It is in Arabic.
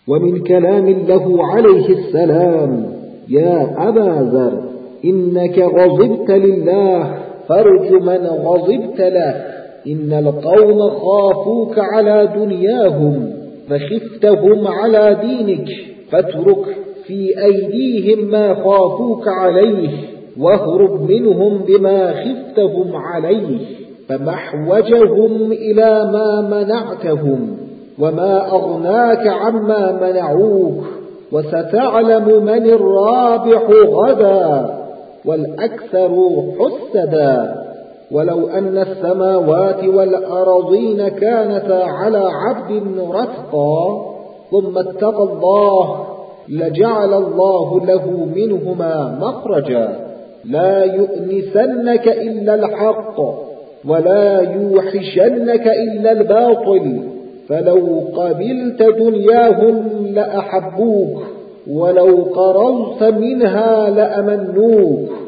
ومن كلام له عليه السلام: يا أبا ذر إنك غضبت لله فارج من غضبت له، إن القوم خافوك على دنياهم فخفتهم على دينك، فاترك في أيديهم ما خافوك عليه واهرب منهم بما خفتهم عليه، فمحوجهم إلى ما منعتهم وما أغناك عما منعوك، وستعلم من الرابح غدا والأكثر حسدا. ولو أن السماوات والأرضين كانتا على عبد رتقا ثم اتقى الله لجعل الله له منهما مخرجا، لا يؤنسنك إلا الحق ولا يوحشنك إلا الباطل، فلو قبلت دنياهم لأحبوك ولو قررت منها لأمنوك.